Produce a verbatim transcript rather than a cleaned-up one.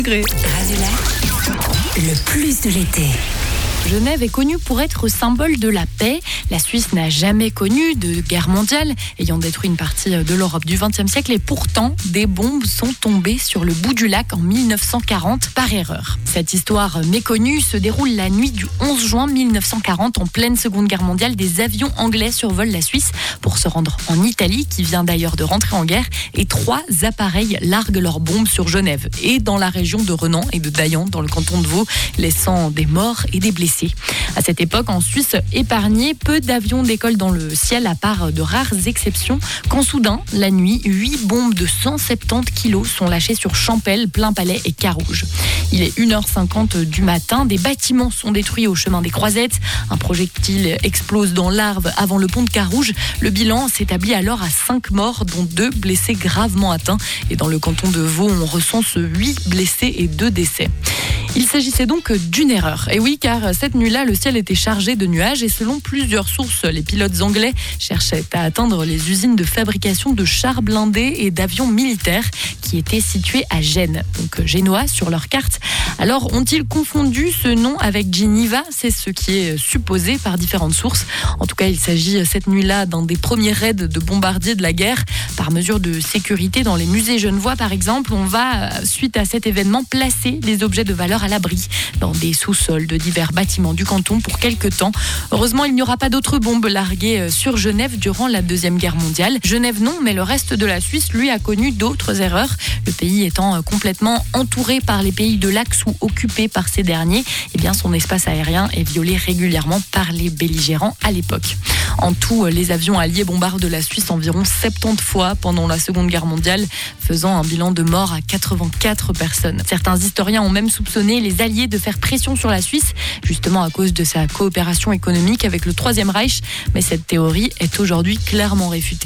Radio Lac, le plus de l'été. Genève est connue pour être symbole de la paix. La Suisse n'a jamais connu de guerre mondiale, ayant détruit une partie de l'Europe du vingtième siècle. Et pourtant, des bombes sont tombées sur le bout du lac en mille neuf cent quarante par erreur. Cette histoire méconnue se déroule la nuit du onze juin mille neuf cent quarante, en pleine Seconde Guerre mondiale. Des avions anglais survolent la Suisse pour se rendre en Italie, qui vient d'ailleurs de rentrer en guerre. Et trois appareils larguent leurs bombes sur Genève et dans la région de Renan et de Dayan, dans le canton de Vaud, laissant des morts et des blessés. À cette époque, en Suisse épargnée, peu d'avions décollent dans le ciel, à part de rares exceptions, quand soudain, la nuit, huit bombes de cent soixante-dix kilos sont lâchées sur Champel, Plainpalais et Carouge. Il est une heure cinquante du matin, des bâtiments sont détruits au chemin des Croisettes, un projectile explose dans l'Arve avant le pont de Carouge. Le bilan s'établit alors à cinq morts, dont deux blessés gravement atteints. Et dans le canton de Vaud, on recense huit blessés et deux décès. Il s'agissait donc d'une erreur. Et oui, car cette nuit-là, le ciel était chargé de nuages et selon plusieurs sources, les pilotes anglais cherchaient à atteindre les usines de fabrication de chars blindés et d'avions militaires qui étaient situées à Gênes, donc génois sur leur carte. Alors, ont-ils confondu ce nom avec Geneva ? C'est ce qui est supposé par différentes sources. En tout cas, il s'agit cette nuit-là d'un des premiers raids de bombardiers de la guerre. Par mesure de sécurité, dans les musées genevois, par exemple, on va, suite à cet événement, placer les objets de valeur à l'abri dans des sous-sols de divers bâtiments du canton pour quelques temps. Heureusement, il n'y aura pas d'autres bombes larguées sur Genève durant la Deuxième Guerre mondiale. Genève non, mais le reste de la Suisse, lui, a connu d'autres erreurs. Le pays étant complètement entouré par les pays de l'Axe ou occupé par ces derniers, eh bien son espace aérien est violé régulièrement par les belligérants à l'époque. En tout, les avions alliés bombardent la Suisse environ soixante-dix fois pendant la Seconde Guerre mondiale, faisant un bilan de morts à quatre-vingt-quatre personnes. Certains historiens ont même soupçonné les Alliés de faire pression sur la Suisse, justement à cause de sa coopération économique avec le Troisième Reich. Mais cette théorie est aujourd'hui clairement réfutée.